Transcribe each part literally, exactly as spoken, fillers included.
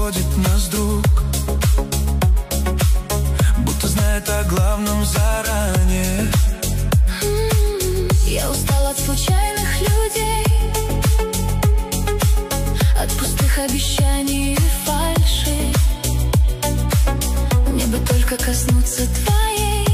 сводит нас друг, будто знает о главном заранее. Я устал от случайных людей, от пустых обещаний и фальши. Мне бы только коснуться твоей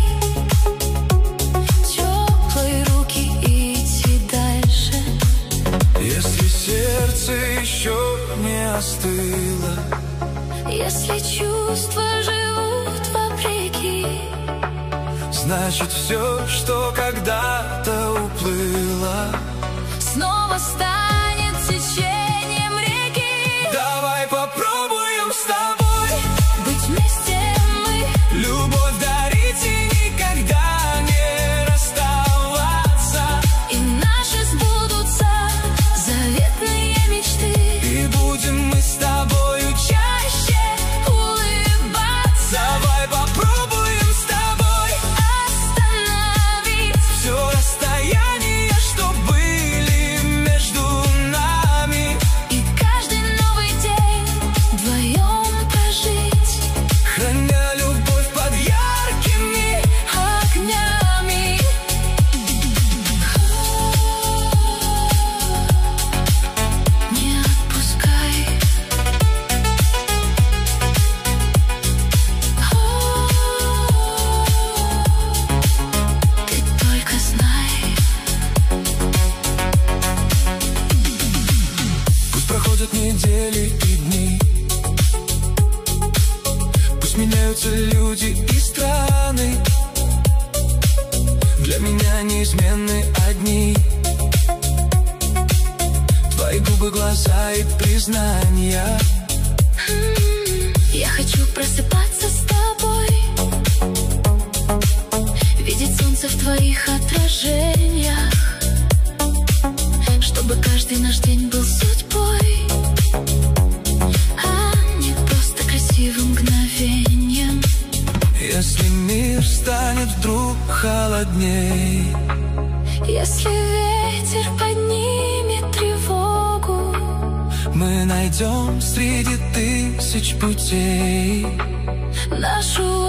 теплой руки и идти дальше. Если сердце еще не остыло, если чувства живут вопреки, значит все, что когда-то уплыло, снова станет течением реки. Давай попробуем с тобой быть вместе мы, любовь дарить и никогда не расставаться. и наши сбудутся заветные мечты. И будем мы с тобою чаще улыбаться. Давай попробуем с тобой остановить все расстояние, что были между нами, и каждый новый день вдвоем прожить, храня любовь под яркими огнями. Не отпускай. Ты только знай. Пусть проходят недели и дни, пусть меняются люди и страны, для меня неизменны одни твои губы, глаза и признания. Я хочу просыпаться с тобой, видеть солнце в твоих отражениях, чтобы каждый наш день был судьбой, а не просто красивым мгновением. Если мир станет вдруг холодней, Если ветер поднимет тревогу, мы найдем среди тысяч путей нашу